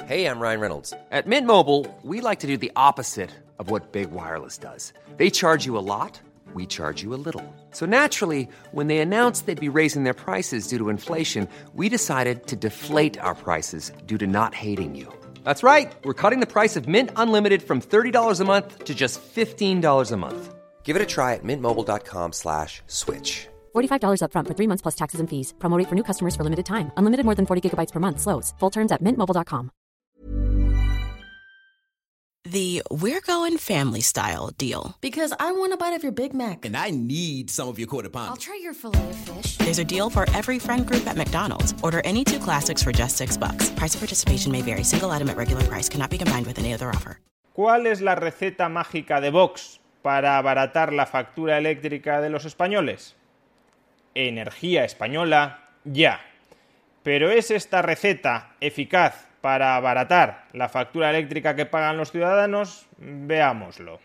Hey, I'm Ryan Reynolds. At Mint Mobile, we like to do the opposite of what Big Wireless does. They charge you a lot, we charge you a little. So naturally, when they announced they'd be raising their prices due to inflation, we decided to deflate our prices due to not hating you. That's right. We're cutting the price of Mint Unlimited from $30 a month to just $15 a month. Give it a try at mintmobile.com/switch. $45 up front for 3 months plus taxes and fees. Promo rate for new customers for limited time. Unlimited more than 40 gigabytes per month. Slows full terms at mintmobile.com. The We're Going Family Style deal. Because I want a bite of your Big Mac. And I need some of your Quarter Pounder. I'll try your Filet-O-Fish. There's a deal for every friend group at McDonald's. Order any 2 classics for just $6. Price of participation may vary. Single item at regular price cannot be combined with any other offer. ¿Cuál es la receta mágica de Vox para abaratar la factura eléctrica de los españoles? Energía española ya. Pero ¿es esta receta eficaz para abaratar la factura eléctrica que pagan los ciudadanos? Veámoslo.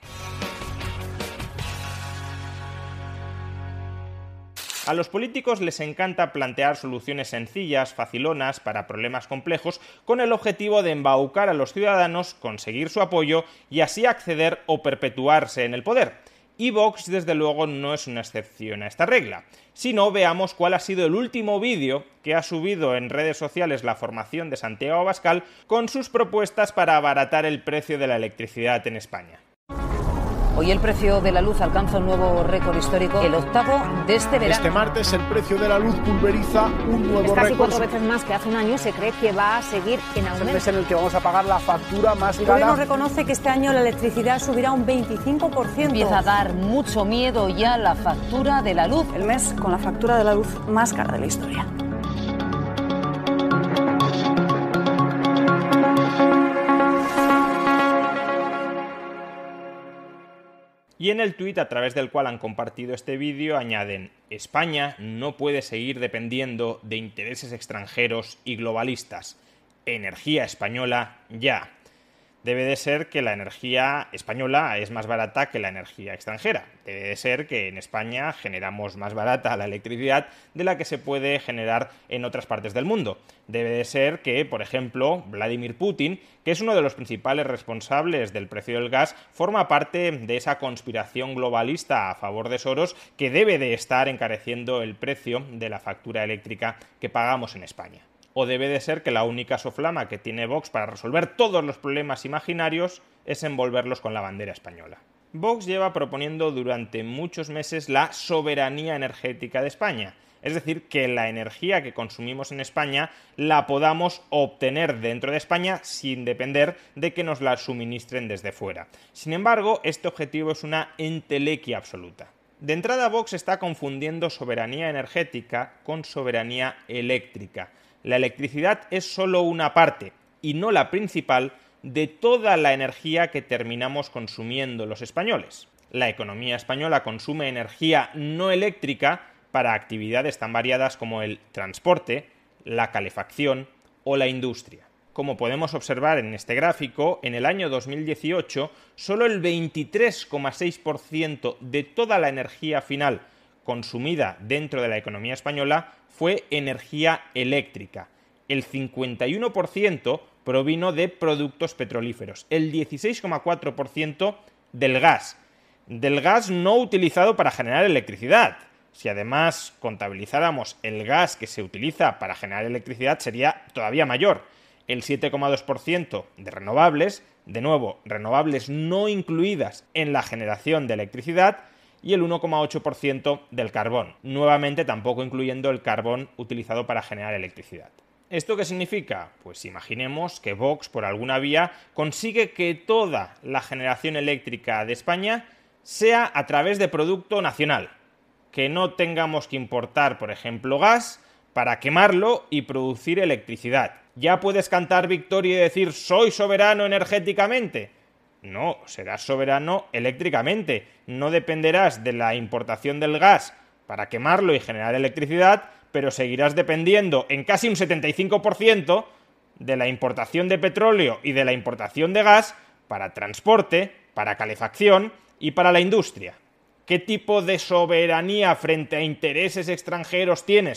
A los políticos les encanta plantear soluciones sencillas, facilonas, para problemas complejos, con el objetivo de embaucar a los ciudadanos, conseguir su apoyo y así acceder o perpetuarse en el poder. Y Vox, desde luego, no es una excepción a esta regla. Si no, veamos cuál ha sido el último vídeo que ha subido en redes sociales la formación de Santiago Abascal con sus propuestas para abaratar el precio de la electricidad en España. Hoy el precio de la luz alcanza un nuevo récord histórico, el octavo de este verano. Este martes el precio de la luz pulveriza un nuevo récord. Es casi 4 veces más que hace un año y se cree que va a seguir en aumento. Es en el que vamos a pagar la factura más cara. El gobierno reconoce que este año la electricidad subirá un 25%. Empieza a dar mucho miedo ya la factura de la luz. El mes con la factura de la luz más cara de la historia. Y en el tuit a través del cual han compartido este vídeo añaden: España no puede seguir dependiendo de intereses extranjeros y globalistas. Energía española ya. Debe de ser que la energía española es más barata que la energía extranjera. Debe de ser que en España generamos más barata la electricidad de la que se puede generar en otras partes del mundo. Debe de ser que, por ejemplo, Vladimir Putin, que es uno de los principales responsables del precio del gas, forma parte de esa conspiración globalista a favor de Soros que debe de estar encareciendo el precio de la factura eléctrica que pagamos en España. O debe de ser que la única soflama que tiene Vox para resolver todos los problemas imaginarios es envolverlos con la bandera española. Vox lleva proponiendo durante muchos meses la soberanía energética de España, es decir, que la energía que consumimos en España la podamos obtener dentro de España sin depender de que nos la suministren desde fuera. Sin embargo, este objetivo es una entelequia absoluta. De entrada, Vox está confundiendo soberanía energética con soberanía eléctrica. La electricidad es solo una parte, y no la principal, de toda la energía que terminamos consumiendo los españoles. La economía española consume energía no eléctrica para actividades tan variadas como el transporte, la calefacción o la industria. Como podemos observar en este gráfico, en el año 2018 solo el 23,6% de toda la energía final consumida dentro de la economía española fue energía eléctrica. El 51% provino de productos petrolíferos, el 16,4% del gas no utilizado para generar electricidad. Si además contabilizáramos el gas que se utiliza para generar electricidad, sería todavía mayor. El 7,2% de renovables, de nuevo, renovables no incluidas en la generación de electricidad, y el 1,8% del carbón, nuevamente tampoco incluyendo el carbón utilizado para generar electricidad. ¿Esto qué significa? Pues imaginemos que Vox, por alguna vía, consigue que toda la generación eléctrica de España sea a través de producto nacional, que no tengamos que importar, por ejemplo, gas para quemarlo y producir electricidad. ¿Ya puedes cantar victoria y decir «soy soberano energéticamente»? No, serás soberano eléctricamente. No dependerás de la importación del gas para quemarlo y generar electricidad, pero seguirás dependiendo en casi un 75% de la importación de petróleo y de la importación de gas para transporte, para calefacción y para la industria. ¿Qué tipo de soberanía frente a intereses extranjeros tienes?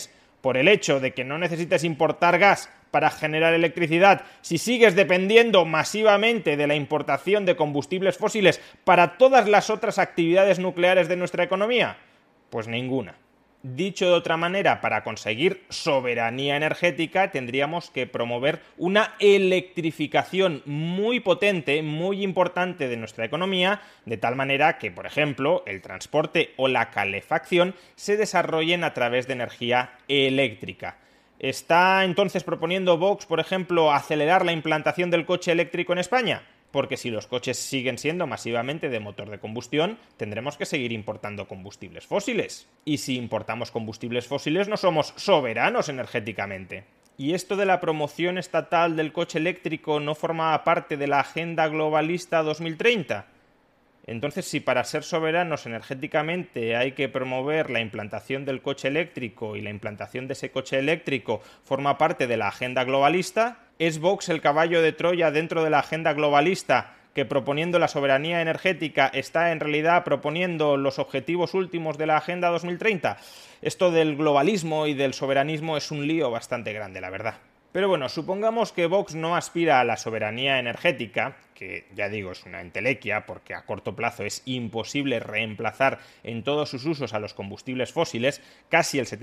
por el hecho de que no necesites importar gas para generar electricidad, si sigues dependiendo masivamente de la importación de combustibles fósiles para todas las otras actividades nucleares de nuestra economía? Pues ninguna. Dicho de otra manera, para conseguir soberanía energética tendríamos que promover una electrificación muy potente, muy importante de nuestra economía, de tal manera que, por ejemplo, el transporte o la calefacción se desarrollen a través de energía eléctrica. ¿Está entonces proponiendo Vox, por ejemplo, acelerar la implantación del coche eléctrico en España? Porque si los coches siguen siendo masivamente de motor de combustión, tendremos que seguir importando combustibles fósiles. Y si importamos combustibles fósiles, no somos soberanos energéticamente. ¿Y esto de la promoción estatal del coche eléctrico no formaba parte de la Agenda Globalista 2030? Entonces, si para ser soberanos energéticamente hay que promover la implantación del coche eléctrico y la implantación de ese coche eléctrico forma parte de la agenda globalista, ¿es Vox el caballo de Troya dentro de la agenda globalista que proponiendo la soberanía energética está en realidad proponiendo los objetivos últimos de la Agenda 2030? Esto del globalismo y del soberanismo es un lío bastante grande, la verdad. Pero bueno, supongamos que Vox no aspira a la soberanía energética, que ya digo es una entelequia porque a corto plazo es imposible reemplazar en todos sus usos a los combustibles fósiles. Casi el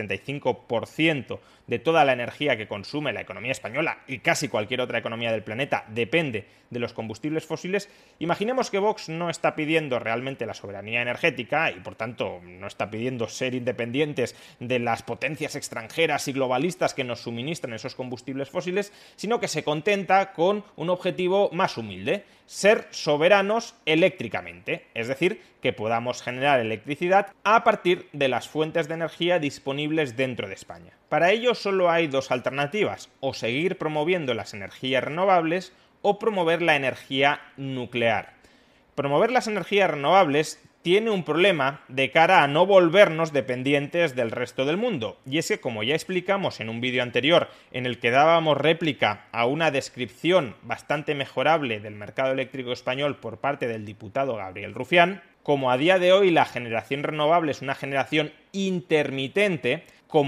75% de toda la energía que consume la economía española y casi cualquier otra economía del planeta depende de los combustibles fósiles. Imaginemos que Vox no está pidiendo realmente la soberanía energética y por tanto no está pidiendo ser independientes de las potencias extranjeras y globalistas que nos suministran esos combustibles fósiles, sino que se contenta con un objetivo más humilde: ser soberanos eléctricamente, es decir, que podamos generar electricidad a partir de las fuentes de energía disponibles dentro de España. Para ello solo hay dos alternativas: o seguir promoviendo las energías renovables o promover la energía nuclear. Promover las energías renovables tiene un problema de cara a no volvernos dependientes del resto del mundo, y es que, como ya explicamos en un vídeo anterior en el que dábamos réplica a una descripción bastante mejorable del mercado eléctrico español por parte del diputado Gabriel Rufián, como a día de hoy la generación renovable es una generación intermitente,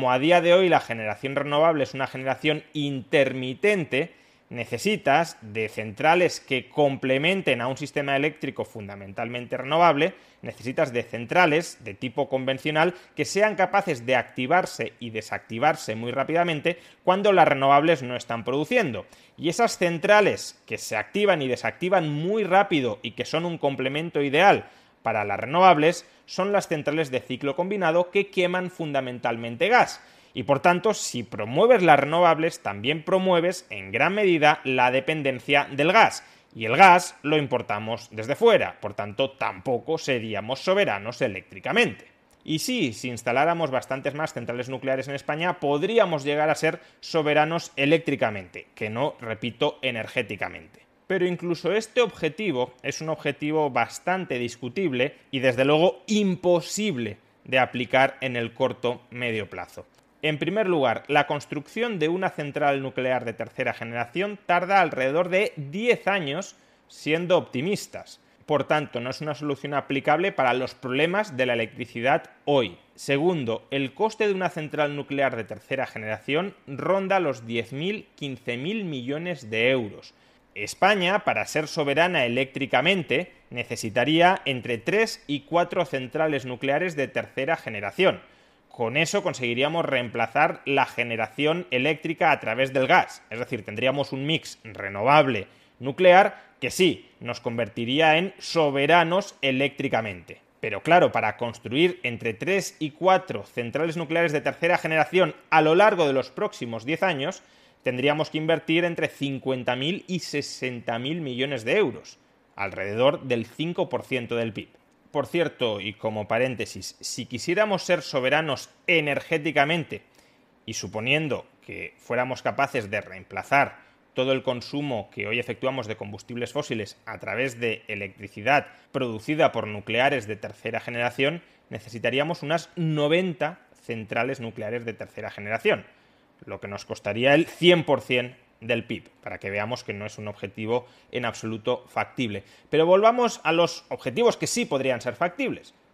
necesitas de centrales que complementen a un sistema eléctrico fundamentalmente renovable, necesitas de centrales de tipo convencional que sean capaces de activarse y desactivarse muy rápidamente cuando las renovables no están produciendo. Y esas centrales que se activan y desactivan muy rápido y que son un complemento ideal para las renovables son las centrales de ciclo combinado que queman fundamentalmente gas. Y por tanto, si promueves las renovables, también promueves en gran medida la dependencia del gas. Y el gas lo importamos desde fuera, por tanto tampoco seríamos soberanos eléctricamente. Y sí, si instaláramos bastantes más centrales nucleares en España, podríamos llegar a ser soberanos eléctricamente, que no, repito, energéticamente. Pero incluso este objetivo es un objetivo bastante discutible y desde luego imposible de aplicar en el corto-medio plazo. En primer lugar, la construcción de una central nuclear de tercera generación tarda alrededor de 10 años, siendo optimistas. Por tanto, no es una solución aplicable para los problemas de la electricidad hoy. Segundo, el coste de una central nuclear de tercera generación ronda los 10.000-15.000 millones de euros. España, para ser soberana eléctricamente, necesitaría entre 3 y 4 centrales nucleares de tercera generación. Con eso conseguiríamos reemplazar la generación eléctrica a través del gas, es decir, tendríamos un mix renovable nuclear que sí, nos convertiría en soberanos eléctricamente. Pero claro, para construir entre 3 y 4 centrales nucleares de tercera generación a lo largo de los próximos 10 años, tendríamos que invertir entre 50.000 y 60.000 millones de euros, alrededor del 5% del PIB. Por cierto, y como paréntesis, si quisiéramos ser soberanos energéticamente y suponiendo que fuéramos capaces de reemplazar todo el consumo que hoy efectuamos de combustibles fósiles a través de electricidad producida por nucleares de tercera generación, necesitaríamos unas 90 centrales nucleares de tercera generación, lo que nos costaría el 100% del PIB, para que veamos que no es un objetivo en absoluto factible. Pero volvamos a los objetivos que sí podrían ser factibles,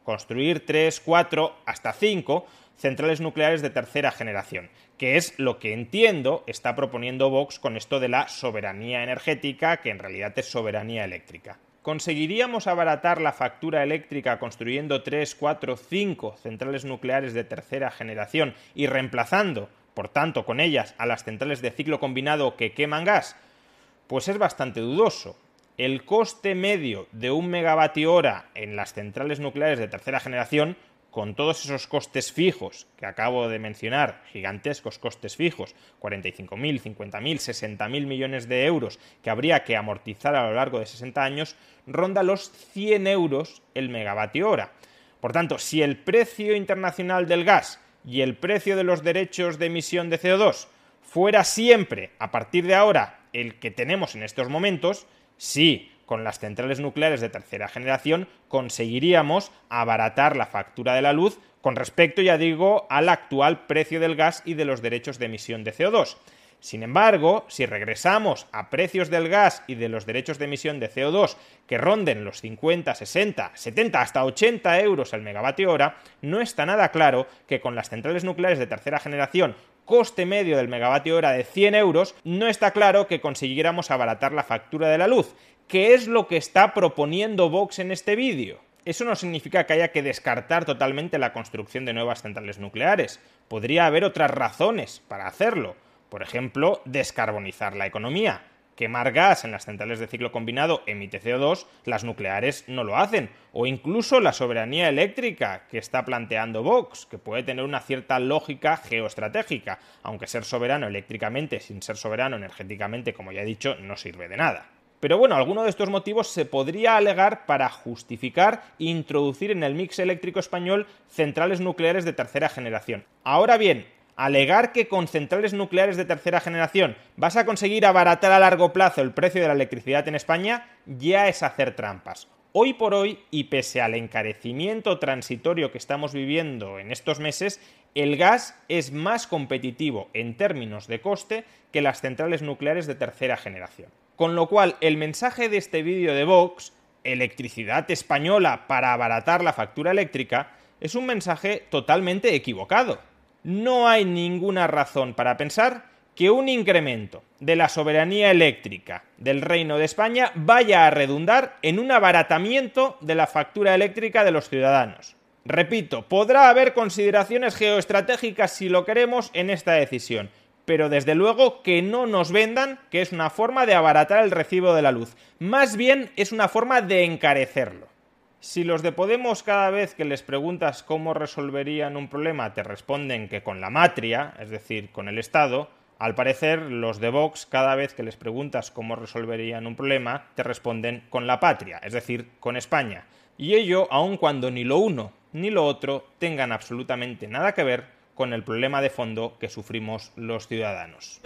construir 3, 4, hasta 5 centrales nucleares de tercera generación, que es lo que entiendo está proponiendo Vox con esto de la soberanía energética, que en realidad es soberanía eléctrica. ¿Conseguiríamos abaratar la factura eléctrica construyendo 3, 4, 5 centrales nucleares de tercera generación y reemplazando, por tanto, con ellas a las centrales de ciclo combinado que queman gas? Pues es bastante dudoso. El coste medio de 1 megavatio hora en las centrales nucleares de tercera generación, con todos esos costes fijos que acabo de mencionar, gigantescos costes fijos, 45.000, 50.000, 60.000 millones de euros que habría que amortizar a lo largo de 60 años, ronda los 100 euros el megavatio hora. Por tanto, si el precio internacional del gas y el precio de los derechos de emisión de CO2 fuera siempre, a partir de ahora, el que tenemos en estos momentos, sí, con las centrales nucleares de tercera generación conseguiríamos abaratar la factura de la luz con respecto, ya digo, al actual precio del gas y de los derechos de emisión de CO2. Sin embargo, si regresamos a precios del gas y de los derechos de emisión de CO2 que ronden los 50, 60, 70, hasta 80 euros el megavatio hora, no está nada claro que con las centrales nucleares de tercera generación, coste medio del megavatio hora de 100 euros, no está claro que consiguiéramos abaratar la factura de la luz. ¿Qué es lo que está proponiendo Vox en este vídeo? Eso no significa que haya que descartar totalmente la construcción de nuevas centrales nucleares. Podría haber otras razones para hacerlo. Por ejemplo, descarbonizar la economía. Quemar gas en las centrales de ciclo combinado emite CO2, las nucleares no lo hacen. O incluso la soberanía eléctrica que está planteando Vox, que puede tener una cierta lógica geoestratégica, aunque ser soberano eléctricamente sin ser soberano energéticamente, como ya he dicho, no sirve de nada. Pero bueno, alguno de estos motivos se podría alegar para justificar introducir en el mix eléctrico español centrales nucleares de tercera generación. Ahora bien, alegar que con centrales nucleares de tercera generación vas a conseguir abaratar a largo plazo el precio de la electricidad en España ya es hacer trampas. Hoy por hoy, y pese al encarecimiento transitorio que estamos viviendo en estos meses, el gas es más competitivo en términos de coste que las centrales nucleares de tercera generación. Con lo cual, el mensaje de este vídeo de Vox, electricidad española para abaratar la factura eléctrica, es un mensaje totalmente equivocado. No hay ninguna razón para pensar que un incremento de la soberanía eléctrica del Reino de España vaya a redundar en un abaratamiento de la factura eléctrica de los ciudadanos. Repito, podrá haber consideraciones geoestratégicas si lo queremos en esta decisión, pero desde luego que no nos vendan que es una forma de abaratar el recibo de la luz. Más bien es una forma de encarecerlo. Si los de Podemos cada vez que les preguntas cómo resolverían un problema te responden que con la matria, es decir, con el Estado, al parecer los de Vox cada vez que les preguntas cómo resolverían un problema te responden con la patria, es decir, con España. Y ello aun cuando ni lo uno ni lo otro tengan absolutamente nada que ver con el problema de fondo que sufrimos los ciudadanos.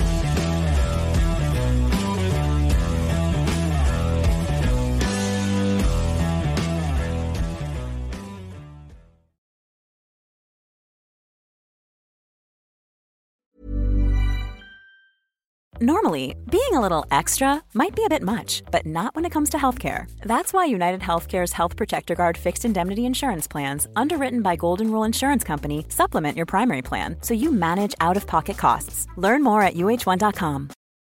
Normally, being a little extra might be a bit much, but not when it comes to healthcare. That's why United Healthcare's Health Protector Guard fixed indemnity insurance plans, underwritten by Golden Rule Insurance Company, supplement your primary plan so you manage out-of-pocket costs. Learn more at uh1.com.